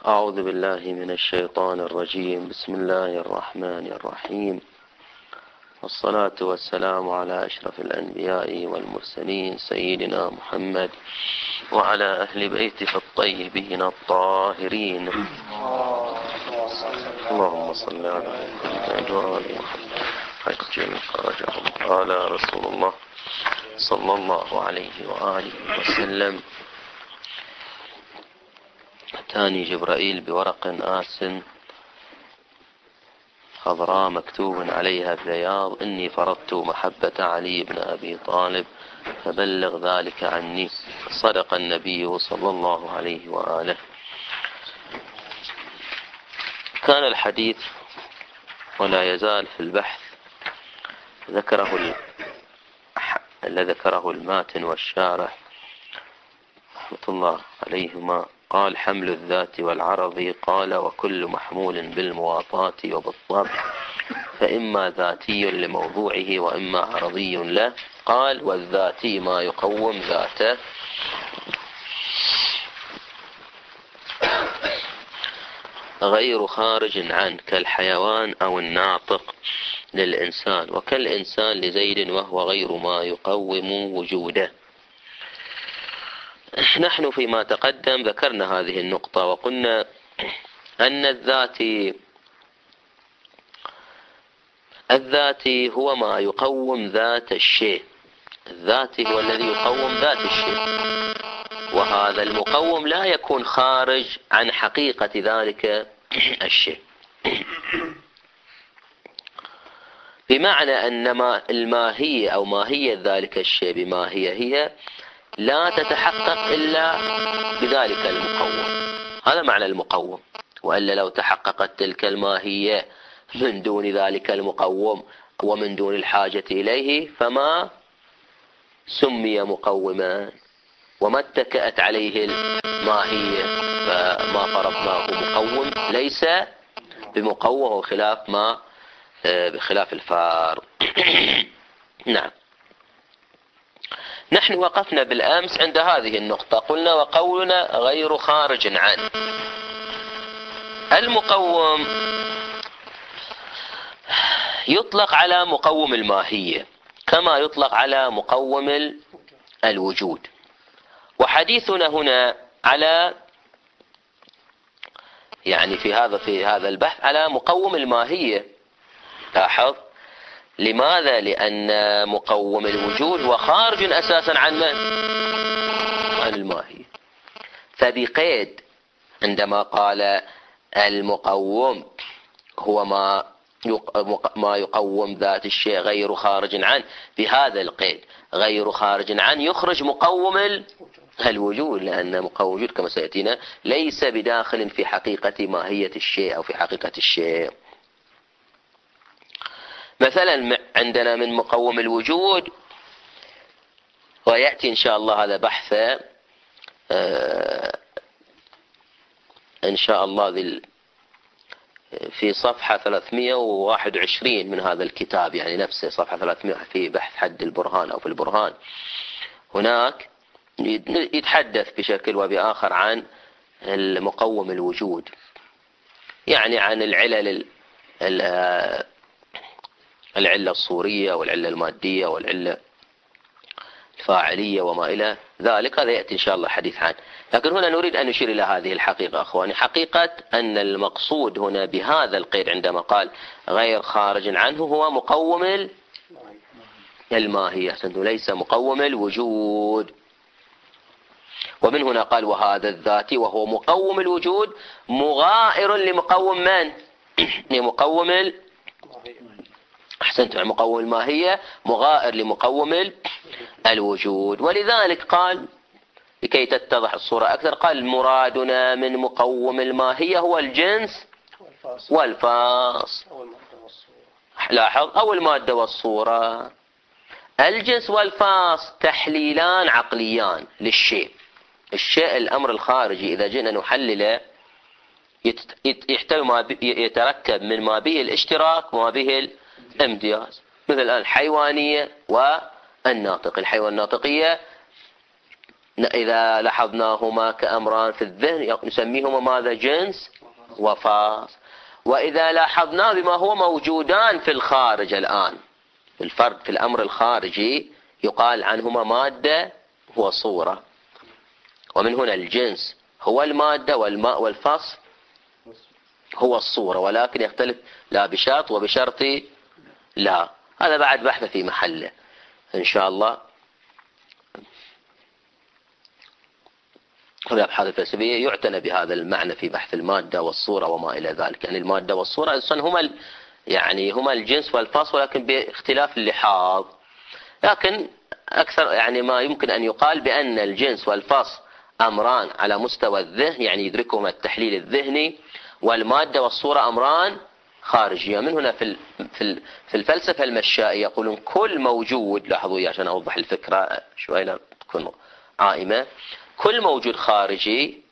أعوذ بالله من الشيطان الرجيم. بسم الله الرحمن الرحيم، والصلاة والسلام على أشرف الأنبياء والمرسلين سيدنا محمد وعلى أهل بيته الطيبين الطاهرين. اللهم صل على محمد وآل محمد حج فرجهم. قال رسول الله صلى الله عليه وآله وسلم: أتاني جبرائيل بورق آس خضراء مكتوب عليها ببياض: إني فرضت محبة علي بن أبي طالب فبلغ ذلك عني. صدق النبي صلى الله عليه وآله. كان الحديث ولا يزال في البحث ذكره الماتن والشارح رحمة الله عليهما. قال: حمل الذات والعرض. قال: وكل محمول بالمواطاة وبالطبع، فإما ذاتي لموضوعه وإما عرضي له. قال: والذاتي ما يقوم ذاته، غير خارج عنه كالحيوان أو الناطق للإنسان، وكالإنسان لزيد، وهو غير ما يقوم وجوده. نحن فيما تقدم ذكرنا هذه النقطة وقلنا أن الذاتي هو ما يقوم ذات الشيء. الذاتي هو الذي يقوم ذات الشيء، وهذا المقوم لا يكون خارج عن حقيقة ذلك الشيء، بمعنى أن الماهية أو ماهية ذلك الشيء بما هي لا تتحقق إلا بذلك المقوم. هذا معنى المقوم. وإلا لو تحققت تلك الماهية من دون ذلك المقوم ومن دون الحاجة إليه فما سمي مقوما، وما اتكأت عليه الماهية فما فرضناه مقوم ليس بمقوم، بخلاف الفار. نعم. نحن وقفنا بالأمس عند هذه النقطة، قلنا: وقولنا غير خارج عنه. المقوم يطلق على مقوم الماهية كما يطلق على مقوم الوجود، وحديثنا هنا على في هذا البحث على مقوم الماهية. لاحظ لماذا؟ لأن مقوم الوجود هو خارج أساسا عن من؟ عن الماهية. فبقيد عندما قال المقوم هو ما يقوم ذات الشيء غير خارج عنه، بهذا القيد غير خارج عنه يخرج مقوم الوجود، لأن مقوم الوجود كما سيأتينا ليس بداخل في حقيقة ماهية الشيء أو في حقيقة الشيء. مثلا عندنا من مقوم الوجود، ويأتي إن شاء الله هذا بحث إن شاء الله في صفحة 321 من هذا الكتاب، يعني نفسه صفحة 300 في بحث حد البرهان أو في البرهان. هناك يتحدث بشكل وبآخر عن المقوم الوجود، يعني عن العلة الصورية والعلة المادية والعلة الفاعلية وما إلى ذلك. هذا يأتي إن شاء الله حديث عنه. لكن هنا نريد أن نشير إلى هذه الحقيقة أخواني، حقيقة أن المقصود هنا بهذا القيد عندما قال غير خارج عنه هو مقوم الماهية، ليس مقوم الوجود. ومن هنا قال: وهذا الذاتي وهو مقوم الوجود مغائر لمقوم من؟ لمقوم أحسنتم، مقوم الماهية مغائر لمقوم الوجود. ولذلك قال لكي تتضح الصورة أكثر، قال: مرادنا من مقوم الماهية هو الجنس والفاصل. لاحظ، أو المادة والصورة. الجنس والفاصل تحليلان عقليان للشيء. الشيء الأمر الخارجي إذا جئنا نحلله يتركب من ما به الاشتراك وما به الامتياز، مثل الحيوانية والناطق. الحيوان الناطقية إذا لاحظناهما كأمران في الذهن نسميهما ماذا؟ جنس وفاصل. وإذا لاحظنا بما هو موجودان في الخارج الآن، الفرق في الأمر الخارجي يقال عنهما مادة وصورة. ومن هنا الجنس هو المادة والفصل هو الصورة، ولكن يختلف لا بشرط وبشرط لا. هذا بعد بحث في محله إن شاء الله. الأبحاث الفلسفية يعتنى بهذا المعنى في بحث المادة والصورة وما إلى ذلك. يعني المادة والصورة أصلا هما الجنس والفصل، ولكن باختلاف اللحاظ. لكن أكثر يعني ما يمكن أن يقال بأن الجنس والفصل أمران على مستوى الذهن، يعني يدركهما التحليل الذهني، والمادة والصورة أمران خارجية. من هنا في الفلسفة المشائية يقولون كل موجود، لاحظوا عشان أوضح الفكرة شوي لا تكون عائمة، كل موجود خارجي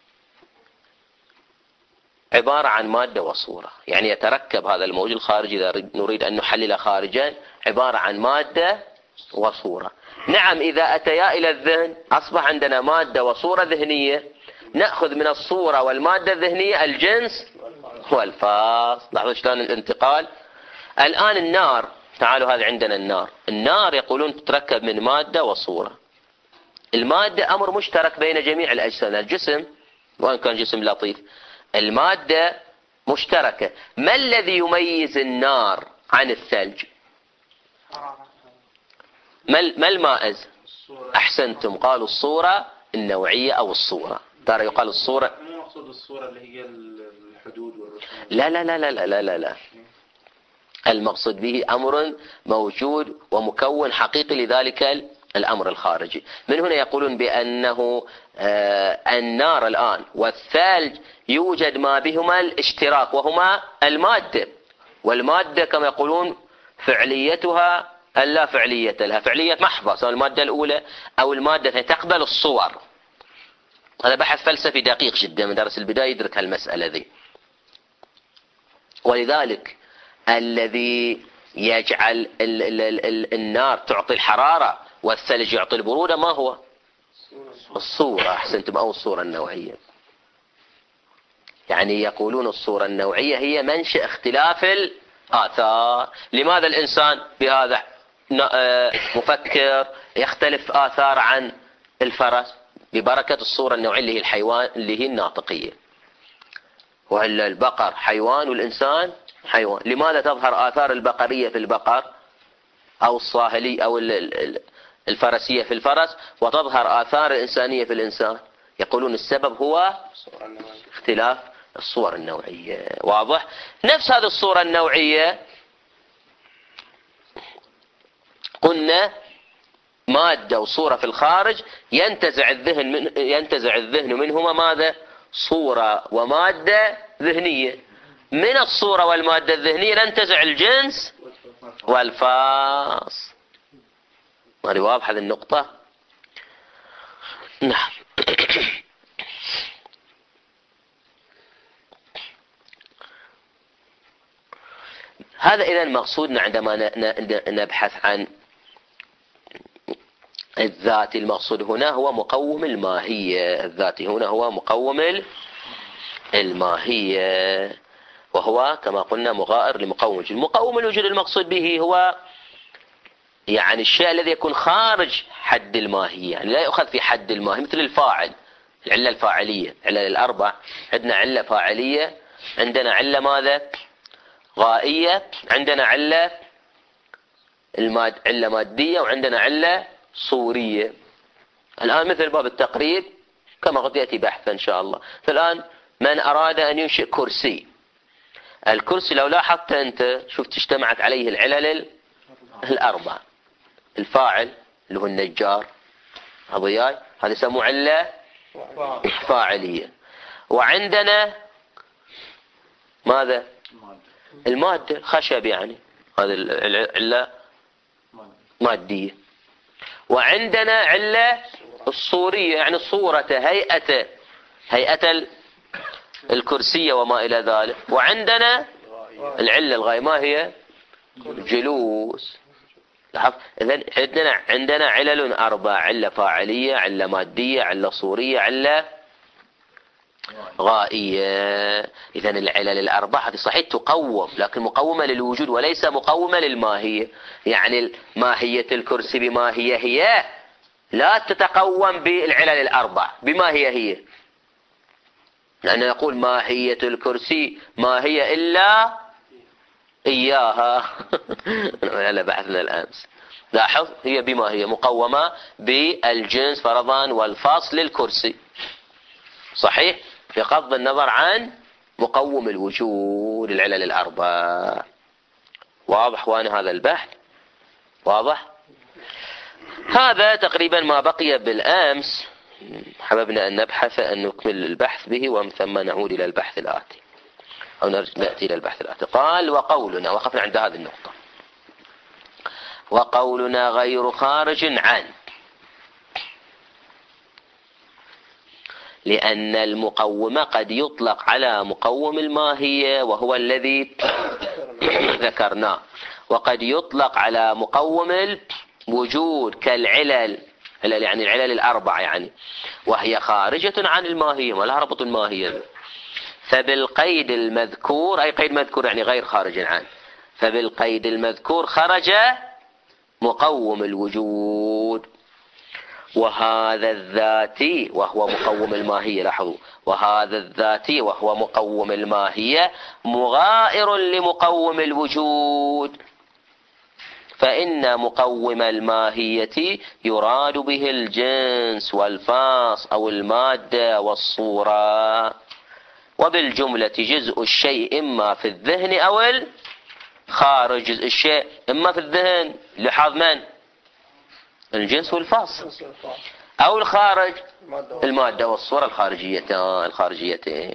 عبارة عن مادة وصورة. يعني يتركب هذا الموجود الخارجي إذا نريد أن نحلله خارجا عبارة عن مادة وصورة. نعم، إذا أتيا إلى الذهن أصبح عندنا مادة وصورة ذهنية، نأخذ من الصورة والمادة الذهنية الجنس والفاصل. لاحظوا شلون الانتقال. الآن النار، تعالوا هذا عندنا النار يقولون تتركب من مادة وصورة. المادة أمر مشترك بين جميع الأجسام، الجسم وإن كان جسم لطيف المادة مشتركة. ما الذي يميز النار عن الثلج؟ ما المائز؟ أحسنتم، قالوا الصورة النوعية أو الصورة. ترى يقال الصورة، مو مقصود الصورة اللي هي الحدود والرسوم. لا لا لا لا لا لا لا. المقصود به أمر موجود ومكون حقيقي لذلك الأمر الخارجي. من هنا يقولون بأنه النار الآن والثلج يوجد ما بهما الاشتراك، وهما المادة. والمادة كما يقولون فعليتها اللا فعلية لها، فعلية محضة، سواء المادة الأولى أو المادة الثانية تقبل الصور. هذا بحث فلسفي دقيق جدا، من درس البداية يدرك هالمسألة ذي. ولذلك الذي يجعل النار تعطي الحرارة والثلج يعطي البرودة ما هو؟ الصورة. أحسنتم، أو الصورة النوعية. يعني يقولون الصورة النوعية هي منشأ اختلاف الآثار. لماذا الإنسان بهذا مفكر يختلف آثار عن الفرس؟ ببركة الصورة النوعية اللي هي الحيوان، اللي هي الناطقية. وإلا البقر حيوان والإنسان حيوان. لماذا تظهر آثار البقرية في البقر أو الصاهلي أو الفرسية في الفرس، وتظهر آثار الإنسانية في الإنسان؟ يقولون السبب هو اختلاف الصور النوعية. واضح؟ نفس هذه الصورة النوعية قلنا مادة وصورة في الخارج، ينتزع الذهن منهما ماذا؟ صورة ومادة ذهنية. من الصورة والمادة الذهنية ننتزع الجنس والفاصل. هذه واضحة هذه النقطة؟ نعم. هذا إذا مقصودنا عندما نبحث عن الذات. المقصود هنا هو مقوم الماهية. الذاتي هنا هو مقوم الماهية، وهو كما قلنا مغائر لمقوم الوجود. مقوم الوجود المقصود به هو يعني الشيء الذي يكون خارج حد الماهية، يعني لا يؤخذ في حد الماهية، مثل الفاعل، العلة الفاعلية، العلة الأربع. عندنا علة فاعلية، عندنا علة ماذا؟ غائية، عندنا علة مادية، وعندنا علة صورية. الآن مثل باب التقريب كما قد يأتي بحثا إن شاء الله. فالآن من أراد أن ينشئ كرسي، الكرسي لو لاحظت أنت شفت اجتمعت عليه العلل الأربع. الفاعل اللي هو النجار، هذا يسموه علة فاعلية. وعندنا ماذا؟ المادة، خشب، يعني هذه العلة مادية. وعندنا علة الصورية، يعني صورة هيئة الكرسية وما إلى ذلك. وعندنا العلة الغاية، ما هي؟ جلوس. إذن عندنا علل 4: علة فاعلية، علة مادية، علة صورية، علة غائية. إذن العلل 4 هذه صحيح تقوم، لكن مقومة للوجود وليس مقومة للماهية. يعني ماهية الكرسي بما هي لا تتقوم بالعلل 4 بما هي. لأنه يقول ماهية الكرسي ما هي إلا إياها. هذا بحثنا الأمس. لاحظ هي بما هي مقومة بالجنس فرضا والفصل للكرسي، صحيح، بغض النظر عن مقوم الوجود العلل 4. واضح وانا هذا البحث واضح؟ هذا تقريبا ما بقي بالأمس، حببنا أن نبحث أن نكمل البحث به ومن ثم نعود إلى البحث الآتي أو نأتي إلى البحث الآتي. قال وقولنا، وقفنا عند هذه النقطة، وقولنا غير خارج عن، لأن المقوم قد يطلق على مقوم الماهية وهو الذي ذكرناه، وقد يطلق على مقوم الوجود كالعلل، يعني العلل 4 يعني، وهي خارجة عن الماهية ولا ربط الماهية. فبالقيد المذكور، أي قيد مذكور يعني غير خارج عنه، فبالقيد المذكور خرج مقوم الوجود. وهذا الذاتي وهو مقوم الماهية، لاحظوا، وهذا الذاتي وهو مقوم الماهية مغائر لمقوم الوجود، فإن مقوم الماهية يراد به الجنس والفاص أو المادة والصورة، وبالجملة جزء الشيء إما في الذهن أو الخارج. جزء الشيء إما في الذهن لحاظ من؟ الجنس والفاص، أو الخارج المادة والصورة الخارجيتين.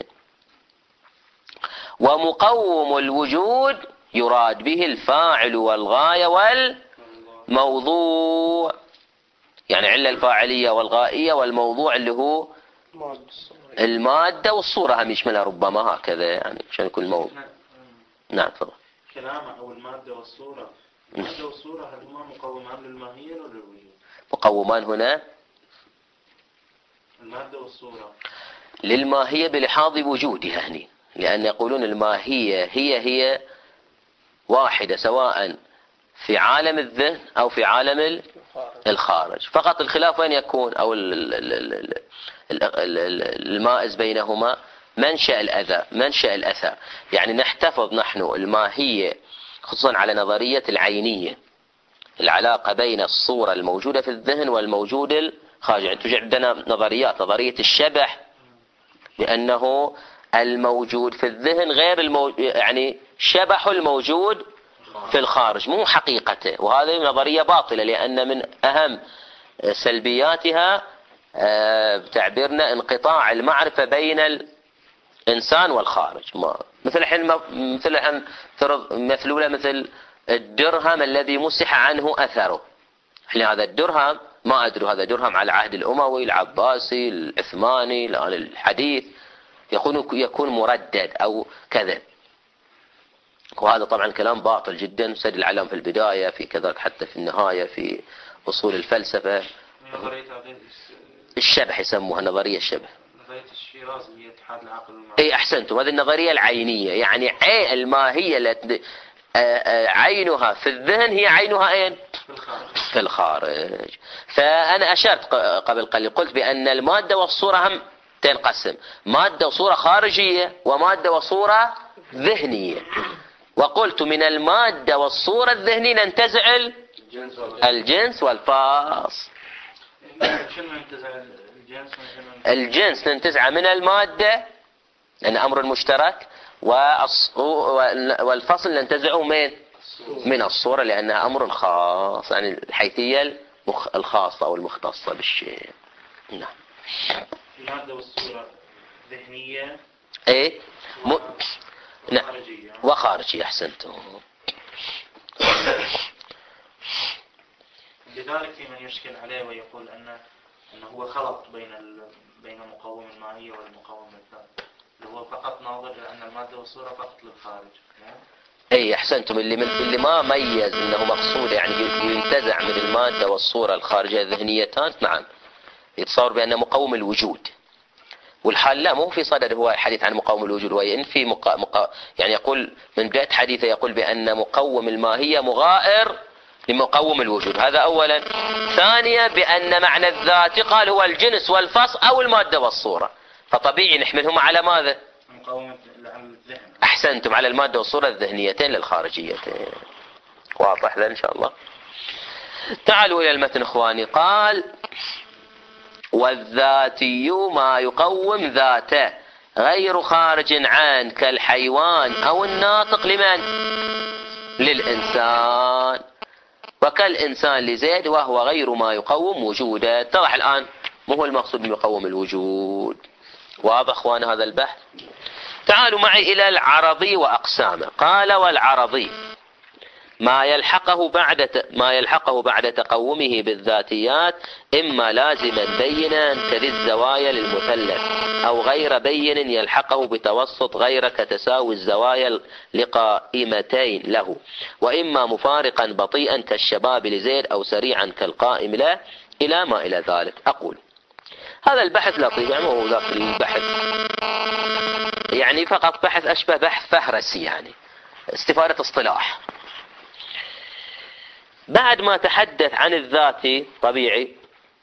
ومقوم الوجود يراد به الفاعل والغاية والموضوع، يعني علة الفاعلية والغائية والموضوع اللي هو المادة والصورة، هم يشملها ربما هكذا يعني عشان يكون الموضوع. نعم تفضل. كلامه أو المادة والصورة، المادة والصورة هل هما مقومان للماهية ولا للوجود؟ مقومان هنا المادة والصورة للماهية بلحاظ وجودها هنا، لأن يقولون الماهية هي واحدة سواء في عالم الذهن أو في عالم الخارج، فقط الخلاف وين يكون أو المائز بينهما منشأ الأذى منشأ الأثر. يعني نحتفظ نحن الماهية خصوصا على نظرية العينية، العلاقة بين الصورة الموجودة في الذهن والموجود الخارج. يعني توجد عندنا نظرية الشبه، لأنه الموجود في الذهن غير يعني شبح الموجود في الخارج مو حقيقته، وهذه نظرية باطلة، لأن من أهم سلبياتها بتعبيرنا انقطاع المعرفة بين الإنسان والخارج. مثل الحين مثلولة مثل الدرهم الذي مسح عنه أثره. احنا هذا الدرهم ما أدري هذا درهم على العهد الأموي العباسي العثماني الآن الحديث، يكون مردد أو كذا، وهذا طبعا كلام باطل جدا. سد العلم في البداية، في كذلك حتى في النهاية في أصول الفلسفة. الشبح يسموها نظرية الشبح، نظرية الشيرازي هي اتحاد العقل والمعرفة. اي احسنتم، هذه النظرية العينية، يعني الماهية التي عينها في الذهن هي عينها اين؟ في الخارج. فأنا أشرت قبل قليل قلت بأن المادة والصورة هم تنقسم، مادة وصورة خارجية ومادة وصورة ذهنية. وقلت من المادة والصورة الذهنية ننتزع الجنس والفاص. الجنس ننتزعه من المادة لأن أمر مشترك، والفصل ننتزعه من الصورة لأنها أمر خاص، يعني الحيثية الخاصة أو المختصة بالشيء. نعم. المادة والصورة ذهنية ايه نعم وخارجية. أحسنتم. لذلك في من يشكل عليه ويقول أنه هو خلط بين مقوم الماهية والمقوم الذاتي، اللي هو فقط ناظر لأن المادة والصورة فقط للخارج. اي احسنتم، اللي ما ميز انه مقصود يعني ينتزع من المادة والصورة الخارجية الذهنيتان، نعم يتصور بأنه مقوم الوجود. والحال لا، مو في صدد هو حديث عن مقوم الوجود، وإن في يعني يقول من بداية حديثه يقول بأن مقوم الماهية مغائر لمقوم الوجود، هذا أولا. ثانيا بأن معنى الذات قال هو الجنس والفصل أو المادة والصورة، فطبيعي نحملهما على ماذا؟ مقاومة الذهن. أحسنتم، على المادة والصورة الذهنيتين للخارجيتين. واضح ذا إن شاء الله. تعالوا إلى المتن إخواني. قال والذاتي ما يقوم ذاته غير خارج عنه كالحيوان أو الناطق، لمن؟ للإنسان، وكالإنسان لزيد، وهو غير ما يقوم وجوده. اتضح الآن ما هو المقصود بمقوم الوجود؟ واضح إخوان هذا البحث؟ تعالوا معي إلى العرضي وأقسامه. قال والعرضي ما يلحقه بعد تقومه بالذاتيات، إما لازما بينا كذي الزوايا للمثلث، أو غير بين يلحقه بتوسط غير كتساوي الزوايا لقائمتين له، وإما مفارقا بطيئا كالشباب لزيد، أو سريعا كالقائم له، إلى ما إلى ذلك. أقول هذا البحث لطيف، يعني هو ذاك البحث يعني فقط بحث أشبه بحث فهرسي، يعني استفادة اصطلاح. بعد ما تحدث عن الذاتي طبيعي،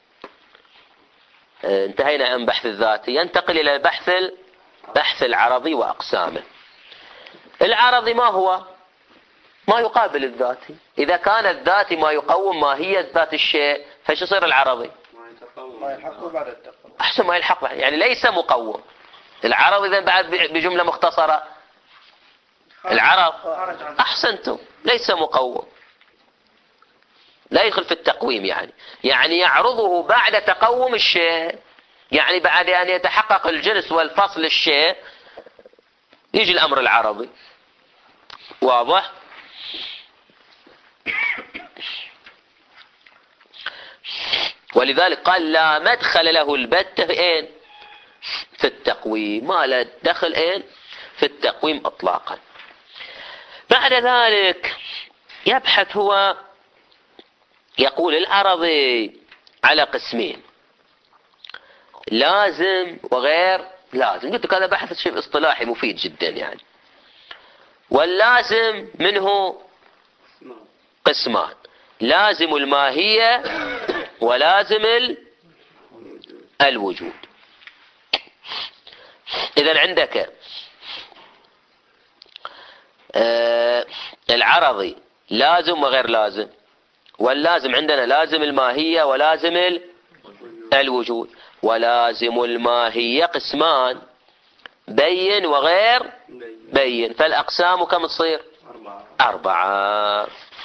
انتهينا عن بحث الذاتي، ينتقل إلى بحث العرضي وأقسامه. العرضي ما هو؟ ما يقابل الذاتي. إذا كان الذاتي ما يقوم ماهية ذات الشيء، فايش يصير العرضي؟ ما يلحقه بعد التقوم. أحسن، ما يلحق بعد، يعني ليس مقوم. العرض إذا بعد بجملة مختصرة، العرض أحسنتم ليس مقوم، لا يدخل في التقويم، يعني يعرضه بعد تقوم الشيء، يعني بعد أن يتحقق الجنس والفصل الشيء يجي الأمر العرضي. واضح؟ ولذلك قال لا مدخل له البتة في التقويم، ما لا دخل في التقويم اطلاقا. بعد ذلك يبحث هو، يقول العرضي على قسمين، لازم وغير لازم. قلت لك هذا بحث شيء اصطلاحي مفيد جدا يعني. واللازم منه قسمان، لازم الماهية ولازم الوجود. إذن عندك العرضي لازم وغير لازم، واللازم عندنا لازم الماهية ولازم الوجود. ولازم الماهية قسمان، بين وغير بين، فالأقسام كم تصير؟ 4.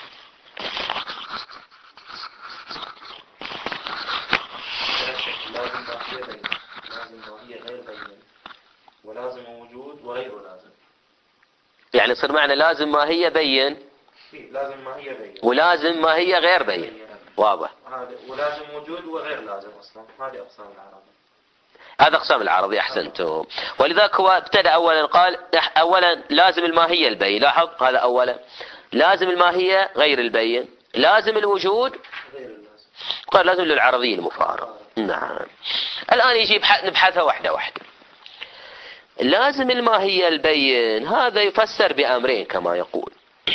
ولازم وجود وغير لازم، يعني يصير معنى لازم ما هي بين، لازم ما هي بين، ولازم ما هي غير بين. واضح؟ ولازم وجود وغير لازم. أصلا هذه أقسام العربي، هذا أقسام العربي. أحسنتم. ولذلك هو ابتدأ أولا، قال أولا لازم الماهية البين. لاحظ هذا أولا، لازم الماهية غير البين، لازم الوجود غير اللازم. قال لازم للعرضي المفارق. نعم. الآن يجي نبحثها واحدة واحدة. لازم الماهية البين هذا يفسر بأمرين كما يقول.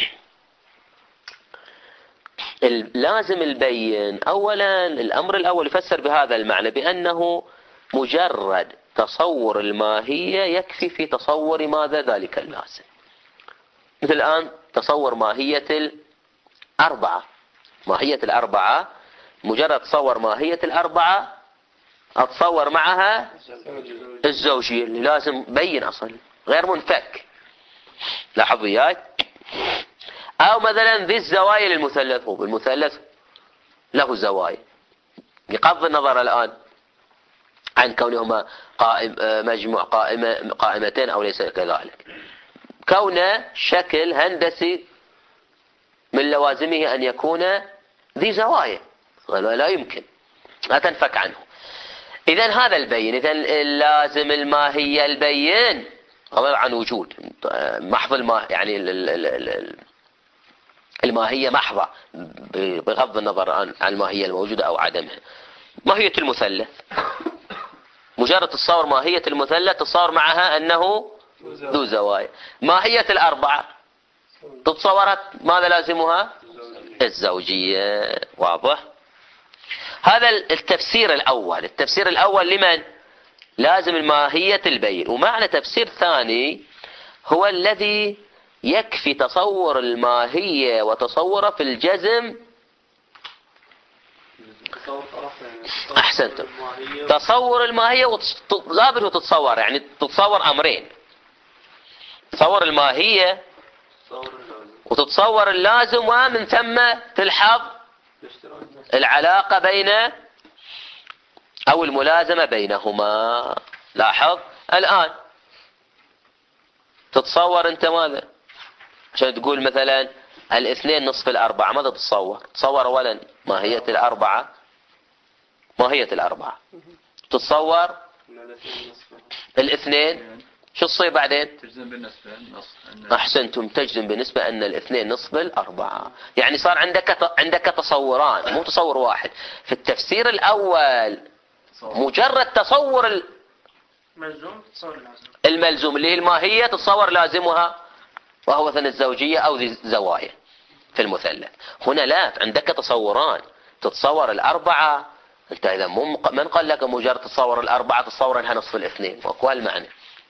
لازم البين أولا، الأمر الأول يفسر بهذا المعنى، بأنه مجرد تصور الماهية يكفي في تصور ماذا ذلك اللازم. مثل الآن تصور ماهية الأربعة، ماهية الأربعة مجرد تصور ماهية الأربعة أتصور معها الزوجية اللي لازم بين أصلا غير منفك. لاحظوا وياي. أو مثلا ذي الزوايا للمثلث، هو المثلث له زوايا، بغض النظر الآن عن كونهما مجموع قائمتين أو ليس كذلك، كونه شكل هندسي من لوازمه أن يكون ذي زوايا، لا يمكن، لا تنفك عنه. إذن هذا البين. إذن لازم الماهية البين عن وجود محض يعني الماهية محضة بغض النظر عن الماهية الموجودة أو عدمها. ماهية المثلث مجرد تتصور ماهية المثلث تتصور معها أنه ذو زوايا. ماهية الأربعة تتصورت ماذا لازمها؟ الزوجية. واضح؟ هذا التفسير الأول. التفسير الأول لمن؟ لازم الماهية البين. ومعنى تفسير ثاني هو الذي يكفي تصور الماهية وتصوره في الجزم. أحسنتم. تصور الماهية لا بد تتصور، يعني تتصور أمرين: تصور الماهية وتتصور اللازم، ومن ثم تلحظ العلاقة بين أو الملازمة بينهما. لاحظ الآن تتصور أنت ماذا؟ عشان تقول مثلا الاثنين نصف الأربعة، ماذا تتصور؟ تتصور أولا ماهية الأربعة، ماهية الأربعة. تتصور الاثنين، شو تصير بعدين؟ تجزم بالنسبة أحسنتم، تجزم بالنسبة أن الاثنين نصف الأربعة. يعني صار عندك تصوران، مو تصور واحد. في التفسير الأول مجرد تصور الملزوم اللي هي الماهية تتصور لازمها وهو مثلا الزوجية أو زوايا في المثلث. هنا لا، عندك تصوران، تتصور الأربعة. أنت إذا من قال لك مجرد تتصور الأربعة تتصور أنها نصف الاثنين، وكو هالمعنى.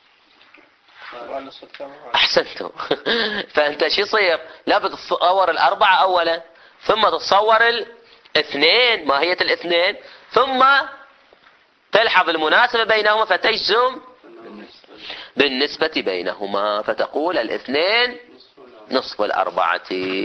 أحسنتم. فأنت شو يصير؟ لا بتتصور الأربعة أولا، ثم تتصور الاثنين ماهية الاثنين، ثم تلحظ المناسبة بينهما فتجزم بالنسبة بينهما فتقول الاثنين نصف الأربعة.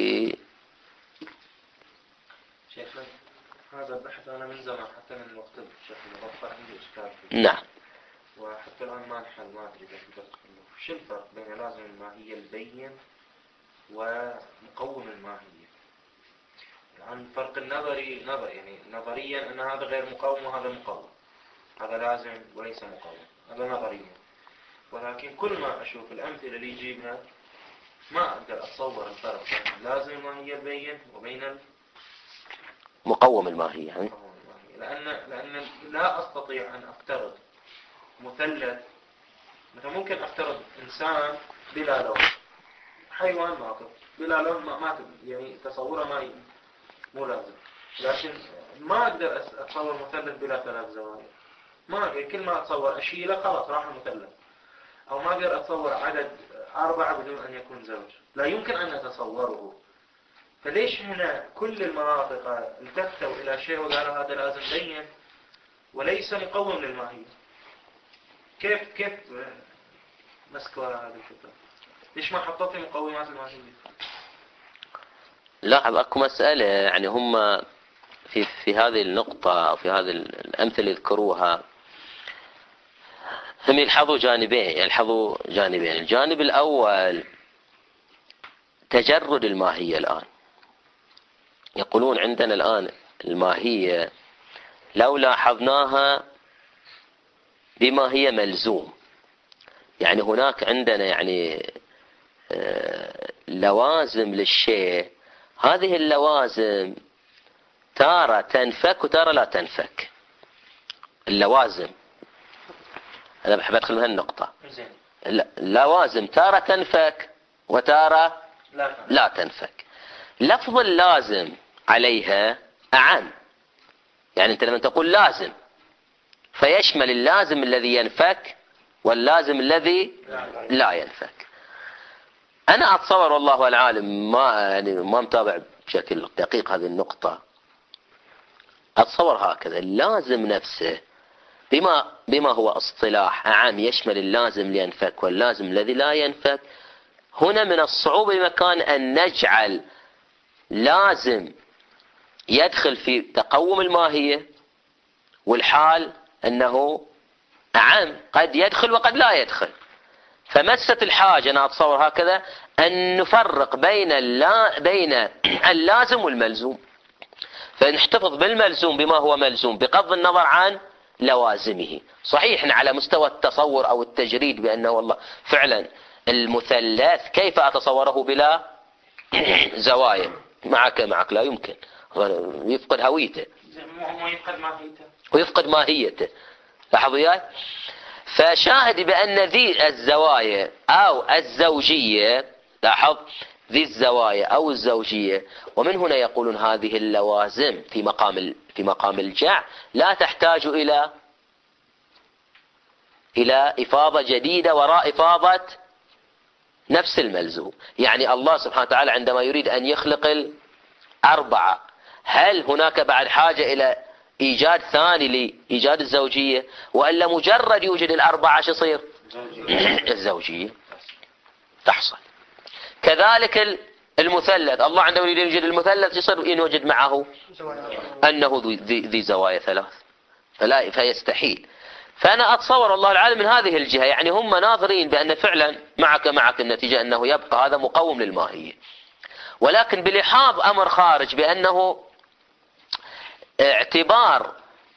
شيخنا هذا البحث أنا من زمان، حتى من وقت الشيخ المغفر عندي إشكال فيه. نعم. وحتى الآن ما انحل، ما أدري إذا تقدر تحله. شو الفرق بين لازم الماهية البين ومقوم الماهية؟ الآن الفرق النظري يعني نظريا أن هذا غير مقوم وهذا مقوم، هذا لازم وليس مقوم، هذا نظريا. ولكن كل ما أشوف الأمثلة اللي يجيبها ما أقدر أتصور الفرق بين لازم الماهية البين وبين مقوم الماهية. لأن لا أستطيع أن أفترض مثلث. مثلا ممكن أفترض إنسان بلا لون، حيوان ناطق بلا لون، ما يعني تصوره مو لازم. لكن ما أقدر أتصور مثلث بلا ثلاث زوايا. ما أقدر، كل ما أتصور أشيله خلاص راح المثلث. أو ما أقدر أتصور عدد 4 بدون أن يكون زوج، لا يمكن أن أتصوره. فليش هنا كل المناطق التفتوا إلى شيء وقالوا هذا لازم بين وليس مقوم للماهية؟ كيف مسكوا هذه الفكرة؟ ليش ما حطوا في مقومات الماهية؟ لاحظ اكو مسألة، يعني هم في هذه النقطة أو في هذه الأمثلة يذكروها هم يلحظوا جانبين. الجانب الأول تجرد الماهية. الآن يقولون عندنا الآن الماهية لو لاحظناها بما هي ملزوم، يعني هناك عندنا يعني لوازم للشيء، هذه اللوازم تارة تنفك وتارة لا تنفك. اللوازم أنا بحب أدخل من هالنقطة. اللوازم تارة تنفك وتارة لا تنفك. لفظ اللازم عليها أعم، يعني أنت لما تقول لازم فيشمل اللازم الذي ينفك واللازم الذي لا ينفك. أنا أتصور والله العالم ما متابع بشكل دقيق هذه النقطة، أتصور هكذا اللازم نفسه بما هو اصطلاح أعم يشمل اللازم اللي ينفك واللازم الذي لا ينفك. هنا من الصعوبة بمكان أن نجعل لازم يدخل في تقوم الماهية، والحال أنه أعم قد يدخل وقد لا يدخل. فمست الحاجة أنا أتصور هكذا أن نفرق بين اللازم والملزوم، فنحتفظ بالملزوم بما هو ملزوم بغض النظر عن لوازمه. صحيح على مستوى التصور أو التجريد بأنه والله فعلا المثلث كيف أتصوره بلا زوايا؟ معك لا يمكن، يفقد هويته ويفقد ماهيته. لاحظ وياي؟ فشاهد بأن ذي الزوايا أو الزوجية، لاحظ ذي الزوايا أو الزوجية، ومن هنا يقولون هذه اللوازم في مقام الجع لا تحتاج إلى إفاضة جديدة وراء إفاضة نفس الملزوم. يعني الله سبحانه وتعالى عندما يريد أن يخلق الأربعة، هل هناك بعد حاجة إلى إيجاد ثاني لإيجاد الزوجية، وإلا مجرد يوجد الأربعة شو يصير؟ الزوجية تحصل. كذلك المثلث، الله عندما يريد يوجد المثلث يصير يوجد معه أنه ذي زوايا ثلاث، فيستحيل. فأنا أتصور الله العالم من هذه الجهة، يعني هم ناظرين بأن فعلا معك النتيجة أنه يبقى هذا مقوم للماهية، ولكن بلحاظ أمر خارج بأنه اعتبار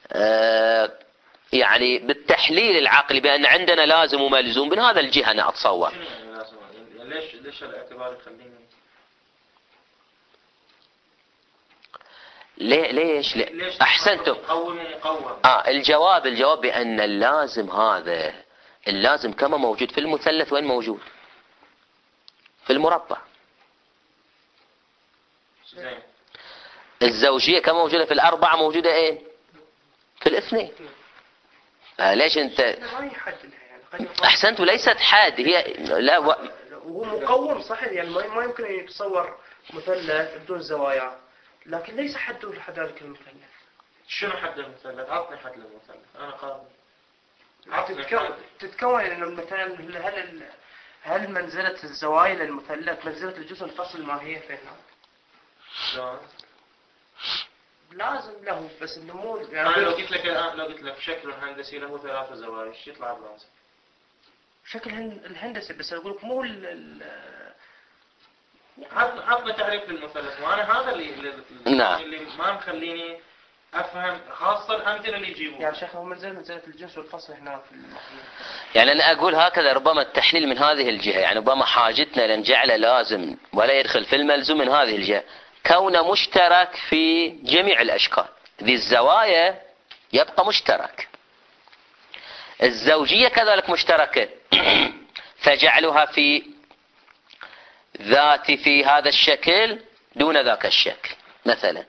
يعني بالتحليل العقلي بأن عندنا لازم وملزوم، من هذا الجهة أنا أتصور. ليش الاعتبار يخليني؟ ليش أحسنتم. الجواب بأن اللازم كما موجود في المثلث وين موجود؟ في المربع. الزوجية كما موجودة في الأربعة موجودة ايه؟ في الاثنين. ليش انت أحسنت؟ وليست حاد، هي لا هو مقوم صحيح، يعني ما يمكن أن يتصور مثلث بدون زوايا، لكن ليس حده لحد ذلك المثلث. شنو حد المثلث؟ عطني حد المثلث. أنا قادم. تتكون إنه المثلث هل منزلة الزوايا للمثلث منزلة الجزء الفصل ما هي فينا؟ لازم له، بس إنه مو يعني. لو قلت لك شكل هندسي له 3 زوايا، ايش يطلع براسك؟ شكل الهندسي، بس أقول لك مو عطنا تعريف للمثلث، وانا هذا اللي ما مخليني افهم، خاصه الامثله اللي يجيبوها. يعني شيخ هو منزله الجنس والفصل هنا في يعني انا اقول هكذا، ربما التحليل من هذه الجهه، يعني ربما حاجتنا لنجعله لازم ولا يدخل في الملزوم من هذه الجهه، كونه مشترك في جميع الاشكال. ذي الزوايا يبقى مشترك، الزوجيه كذلك مشتركه، فجعلها في هذا الشكل دون ذاك الشكل مثلا.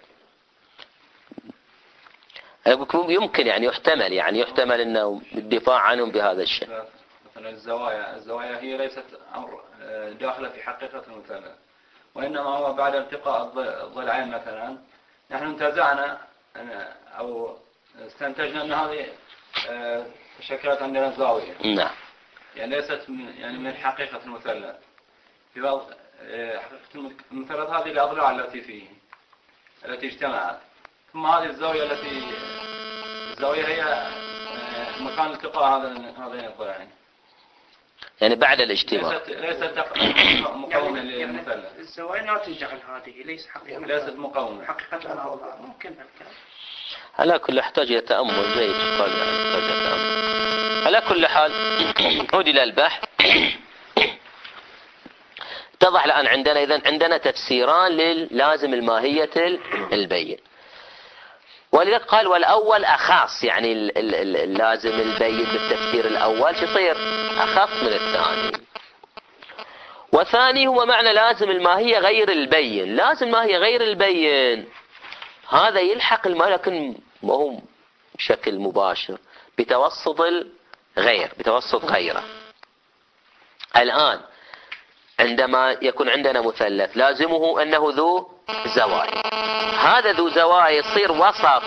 يمكن يعني يحتمل انه الدفاع عنهم بهذا الشكل. مثلا الزوايا هي ليست امر داخله في حقيقه المثلث، وانما هو بعد التقاء الضلعين مثلا نحن انتزعنا او استنتجنا ان هذه تشكلت عندنا زاويه. نعم. يعني ليست من حقيقه المثلث. في بعض حقيقة المثلث هذه الأضلاع التي اجتمعت، ثم هذه الزاوية هي مكان التقاء هذين الضلعين. يعني بعد الاجتماع. ليست مقومة للمثلث. الزوايا ناتجة عن هذه، ليست مقومة. حقيقتها ممكن بالكلام. على كل يحتاج إلى تأمل زي على كل حال نعود إلى البحث. اتضح الآن عندنا تفسيران للازم الماهية البين، ولذلك قال والأول أخص، يعني اللازم البين بالتفسير الأول يصير أخص من الثاني. وثاني هو معنى لازم الماهية غير البين. لازم الماهية غير البين هذا يلحق الماهية، لكن ما هو بشكل مباشر، بتوسط غيره. الآن عندما يكون عندنا مثلث لازمه أنه ذو زوايا، هذا ذو زوايا يصير وسط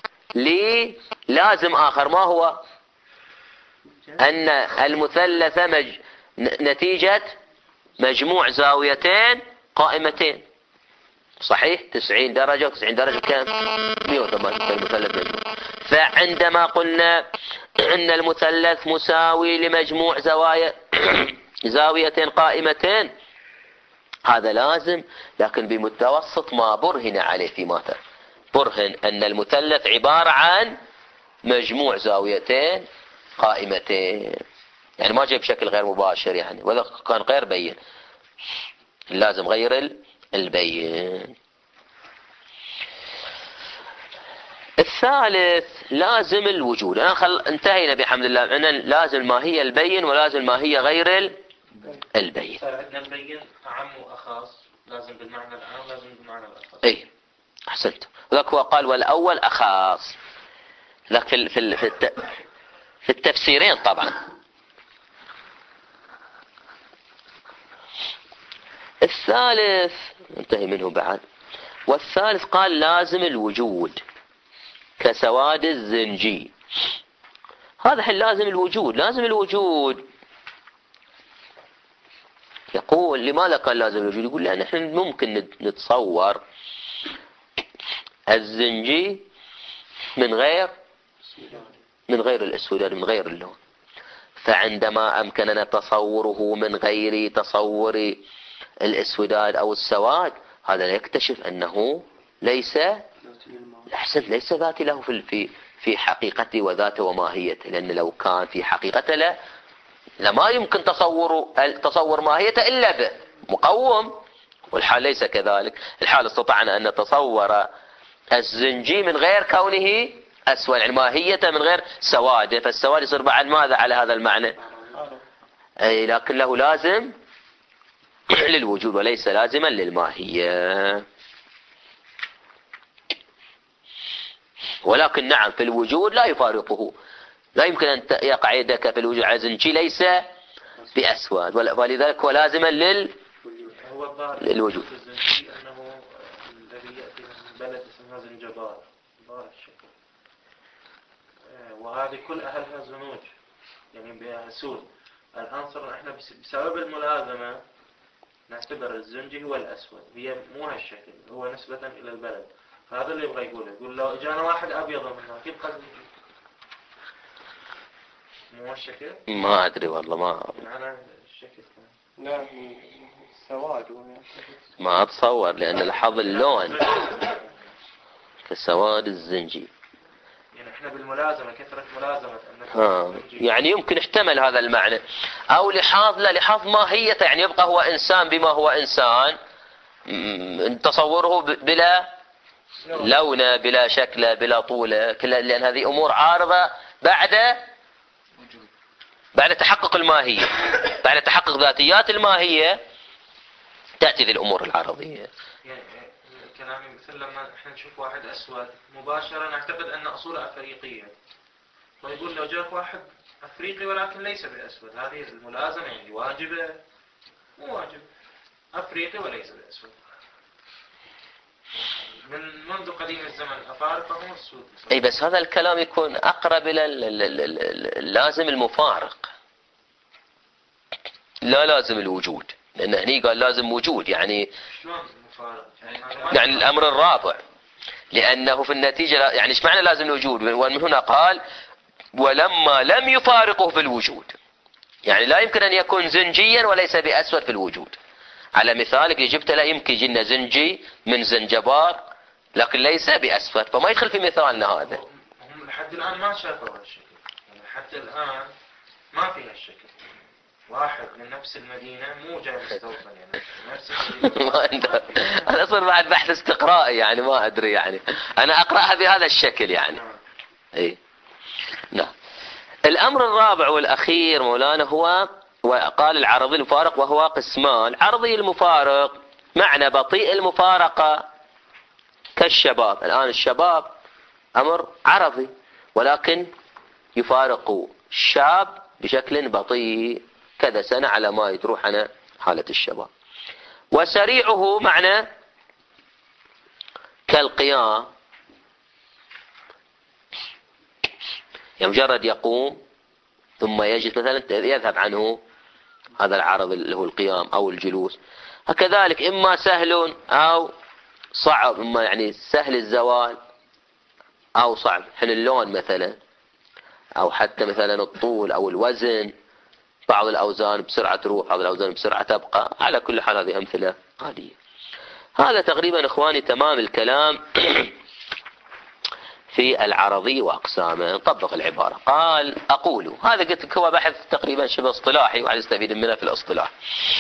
للازم آخر، ما هو؟ أن المثلث نتيجة مجموع زاويتين قائمتين، صحيح؟ 90 درجة و90 درجة كم؟ 180 المثلث مجموع. فعندما قلنا أن المثلث مساوي لمجموع زاويتين قائمتين، هذا لازم، لكن بمتوسط ما برهن عليه فيما برهن أن المثلث عبارة عن مجموع زاويتين قائمتين، يعني ما جاء بشكل غير مباشر يعني، وإذا كان غير بين لازم غير البين. الثالث لازم الوجود. انتهينا بحمد الله أن لازم ما هي البين ولازم ما هي غير البين. عندنا البين أعم وأخص، لازم بالمعنى العام لازم بالمعنى الأخص. اي احسنت. ذاك هو قال والأول أخص، ذاك في التفسيرين طبعا. الثالث انتهي منه بعد. والثالث قال لازم الوجود كسواد الزنجي. هذا حل لازم الوجود. لازم الوجود يقول لماذا كان لازم الوجود؟ يقول لأن احنا ممكن نتصور الزنجي من غير الاسودان، من غير اللون. فعندما أمكننا تصوره من غير تصور الاسودان أو السواد، هذا يكتشف أنه ليس ذاتي له في حقيقته وذاته وماهيته، لأن لو كان في حقيقته لما يمكن تصور ماهيته إلا بمقوم، والحال ليس كذلك. الحال استطعنا أن نتصور الزنجي من غير كونه أسود، يعني ماهيته من غير سواده، فالسواد يصير بعد ماذا على هذا المعنى؟ أي لكن له لازم للوجود وليس لازما للماهية. ولكن نعم في الوجود لا يفارقه، لا يمكن أن يقع يدك في الوجود على زنجي ليس بأسود، ولذلك هو لازما للوجود. الزنجي أنه الذي يأتي من بلد اسمها زنجبار، ظاهر الشكل، وهذه كل أهلها زنوج يعني بها سود. الآن صرنا احنا بسبب الملازمة نعتبر الزنجي هو الأسود، هي مو هالشكل، هو نسبة إلى البلد. هذا اللي يبغى يقوله، يقول لو اجانا واحد أبيض من هناك يبقى زنجي، مو هالشكل. ما أدري والله، ما أنا الشكل لا سواد ما أتصور، لأن لاحظ اللون كسواد الزنجي. يعني احنا بالملازمة كثرة ملازمة يعني يمكن احتمل هذا المعنى، أو لحاظ ماهيته، يعني يبقى هو إنسان بما هو إنسان، تصوره بلا لونه بلا شكله بلا طوله، لأن هذه أمور عارضة بعد تحقق الماهية، بعد تحقق ذاتيات الماهية تأتي ذي الأمور العرضية. يعني كلامي مثل لما احنا نشوف واحد أسود مباشرة نعتقد أن أصوله أفريقية، ويقول لو جاء واحد أفريقي ولكن ليس بأسود، هذه الملازمة يعني واجبة مو واجب، أفريقي وليس بأسود. منذ قديم الزمن الأفارقة هم السود. أي بس هذا الكلام يكون أقرب إلى اللازم المفارق، لا لازم الوجود، لأن هني قال لازم وجود، يعني شلون مفارق؟ يعني الأمر الرابع، لأنه في النتيجة يعني إيش معنى لازم الوجود؟ ومن هنا قال ولما لم يفارقه في الوجود، يعني لا يمكن أن يكون زنجيا وليس بأسود في الوجود. على مثالك اللي جبت لا يمكن يجينا زنجي من زنجبار لكن ليس بأسود، فما يدخل في مثالنا هذا. هم لحد الآن ما شافوا هالشكل، يعني حتى الآن ما في هالشكل. واحد من نفس المدينة مو جاي مستوطن يعني نفس المدينة. أنا أصير بعد بحث استقرائي يعني ما أدري، يعني أنا أقرأها بهذا الشكل يعني. إيه نعم. الأمر الرابع والأخير مولانا هو وقال العرضي المفارق، وهو قسمان. عرضي المفارق معنى بطيء المفارقة كالشباب. الآن الشباب أمر عرضي ولكن يفارق الشاب بشكل بطيء كذا سنة على ما يتروح عن حالة الشباب. وسريعه معنى كالقيام، يعني مجرد يقوم ثم يجلس مثلا يذهب عنه هذا العرض اللي هو القيام أو الجلوس. هكذلك إما سهل أو صعب، إما يعني سهل الزوال أو صعب، حين اللون مثلا، أو حتى مثلا الطول أو الوزن، بعض الأوزان بسرعة تروح بعض الأوزان بسرعة تبقى. على كل حال هذه أمثلة عادية. هذا تقريبا إخواني تمام الكلام في العرضي وأقسامه. نطبق العبارة. قال أقول، هذا قلت لك هو بحث تقريبا شبه اصطلاحي وعلى نستفيد منه في الاصطلاح.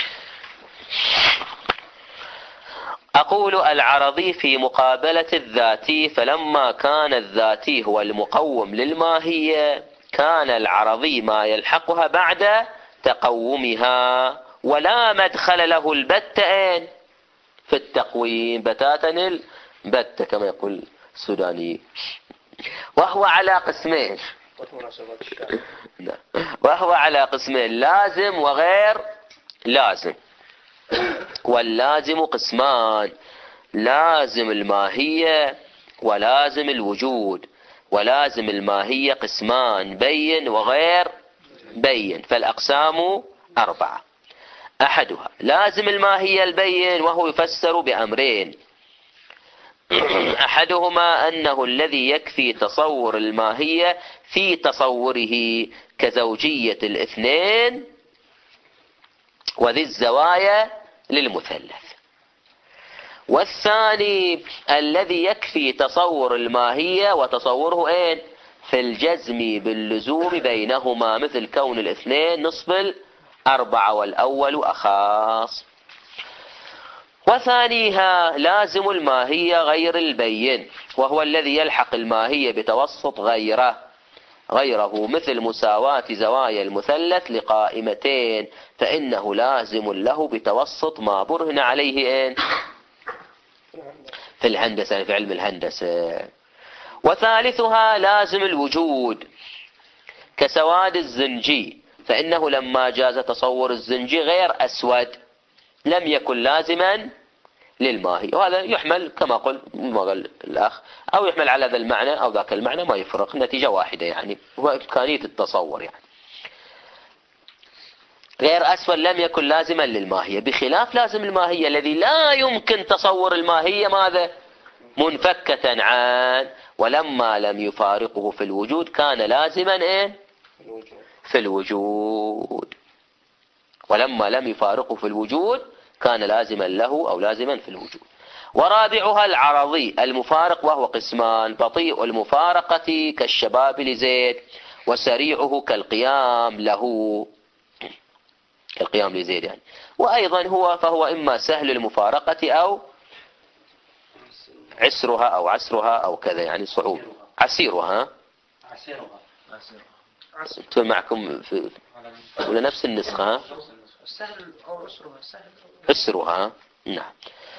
أقول العرضي في مقابلة الذاتي، فلما كان الذاتي هو المقوم للماهية كان العرضي ما يلحقها بعد تقومها، ولا مدخل له البتة في التقويم، بتاتا البتة كما يقول السوداني. وهو على قسمين وهو على قسمين، لازم وغير لازم. واللازم قسمان، لازم الماهية ولازم الوجود. ولازم الماهية قسمان، بين وغير بين. فالأقسام 4. أحدها لازم الماهية البين، وهو يفسر بأمرين: أحدهما أنه الذي يكفي تصور الماهية في تصوره كزوجية الاثنين وذي الزوايا للمثلث. والثاني الذي يكفي تصور الماهية وتصوره في الجزم باللزوم بينهما، مثل كون الاثنين نصف 4 والأول أخاص. وثانيها لازم الماهية غير البين، وهو الذي يلحق الماهية بتوسط غيره، مثل مساواة زوايا المثلث لقائمتين، فإنه لازم له بتوسط ما برهن عليه في الهندسة، في علم الهندسة. وثالثها لازم الوجود كسواد الزنجي، فإنه لما جاز تصور الزنجي غير أسود لم يكن لازما للماهي. وهذا يحمل كما قال الأخ، أو يحمل على ذا المعنى أو ذاك المعنى، ما يفرق، نتيجة واحدة يعني، هو إمكانية التصور يعني. غير أسود لم يكن لازما للماهية، بخلاف لازم الماهية الذي لا يمكن تصور الماهية ماذا؟ منفكة عن، ولما لم يفارقه في الوجود كان لازما في الوجود. ولما لم يفارقه في الوجود كان لازما له أو لازما في الوجود. ورابعها العرضي المفارق، وهو قسمان: بطيء المفارقة كالشباب لزيد، وسريعه كالقيام له، القيام لزيد يعني. وأيضا فهو إما سهل المفارقة أو عسرها أو كذا يعني، صعوبة. عسيرها انتم معكم ولا نفس النسخة؟ سهل أو عسرها نعم،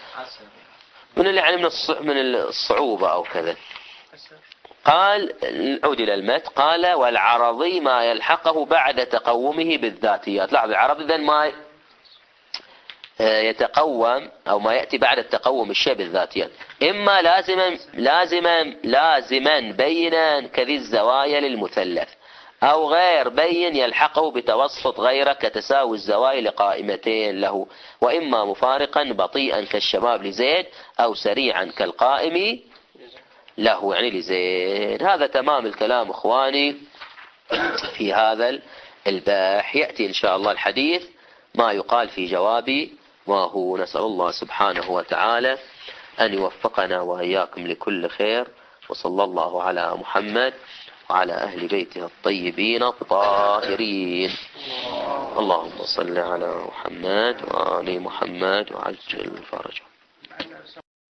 من الصعوبة أو كذا. قال نعود إلى المتن. قال والعرضي ما يلحقه بعد تقومه بالذاتيات. لاحظ العرضي إذن ما يتقوم أو ما يأتي بعد التقوم الشيء بالذاتيات، إما لازما بينا كذي الزوايا للمثلث، أو غير بين يلحقه بتوسط غيره كتساوي الزوايا لقائمتين له، وإما مفارقا بطيئا كالشباب لزيد، أو سريعا كالقائم له يعني لزيد. هذا تمام الكلام إخواني في هذا الباح. يأتي إن شاء الله الحديث ما يقال في جوابي وهو. نسأل الله سبحانه وتعالى أن يوفقنا وإياكم لكل خير، وصلى الله على محمد وعلى أهل بيته الطيبين الطاهرين. اللهم صل على محمد وآل محمد وعجل فرجه.